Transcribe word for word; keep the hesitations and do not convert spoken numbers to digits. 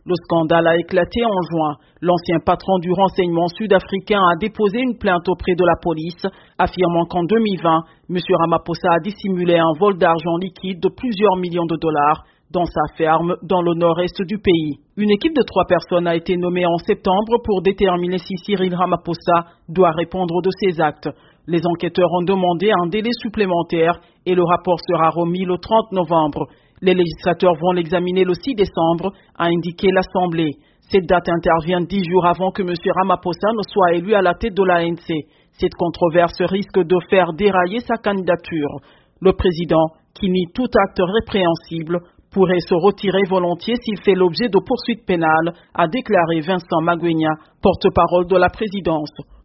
Le scandale a éclaté en juin. L'ancien patron du renseignement sud-africain a déposé une plainte auprès de la police, affirmant qu'en deux mille vingt, M. Ramaphosa a dissimulé un vol d'argent liquide de plusieurs millions de dollars dans sa ferme dans le nord-est du pays. Une équipe de trois personnes a été nommée en septembre pour déterminer si Cyril Ramaphosa doit répondre de ses actes. Les enquêteurs ont demandé un délai supplémentaire et le rapport sera remis le trente novembre. Les législateurs vont l'examiner le six décembre, a indiqué l'Assemblée. Cette date intervient dix jours avant que M. Ramaphosa ne soit élu à la tête de l'A N C. Cette controverse risque de faire dérailler sa candidature. Le président, qui nie tout acte répréhensible, pourrait se retirer volontiers s'il fait l'objet de poursuites pénales, a déclaré Vincent Magwenya, porte-parole de la présidence.